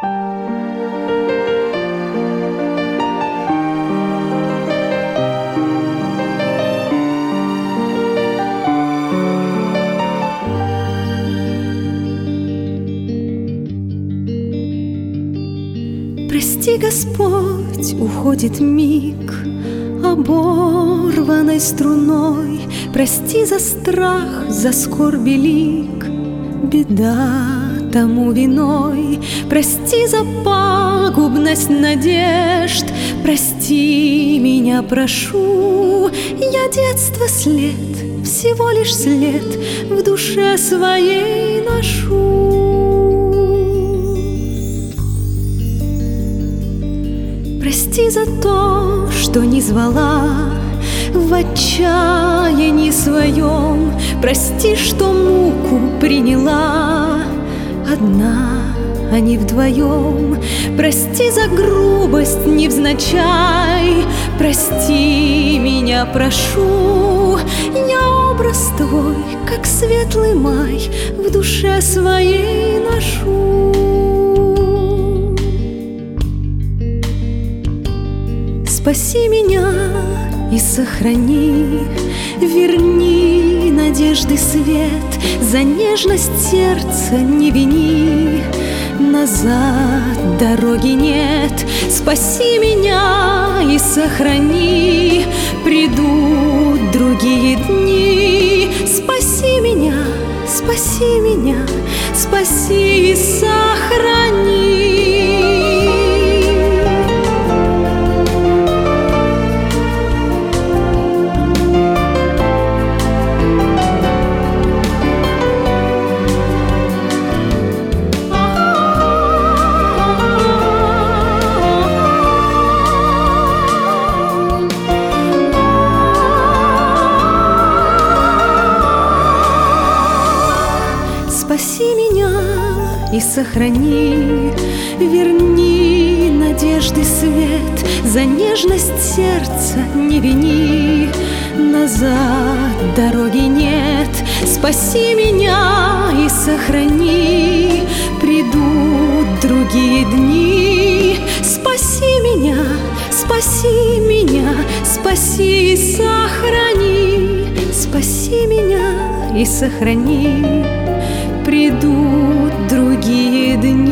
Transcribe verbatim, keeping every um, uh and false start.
Прости, Господь, уходит миг оборванной струной. Прости за страх, за скорби лик, беда тому виной. Прости за пагубность надежд, прости меня, прошу. Я детство след, всего лишь след в душе своей ношу. Прости за то, что не звала в отчаянии своем. Прости, что муку приняла одна, а не вдвоем. Прости за грубость невзначай, прости меня, прошу. Я образ твой, как светлый май, в душе своей ношу. Спаси меня и сохрани, верни надежды свет, за нежность сердца не вини, назад дороги нет. Спаси меня и сохрани, придут другие дни. Спаси меня, спаси меня, спаси и сохрани. Спаси меня и сохрани, верни надежды свет, за нежность сердца не вини, назад дороги нет. Спаси меня и сохрани, придут другие дни. Спаси меня, спаси меня, спаси и сохрани. Спаси меня и сохрани, придут другие дни.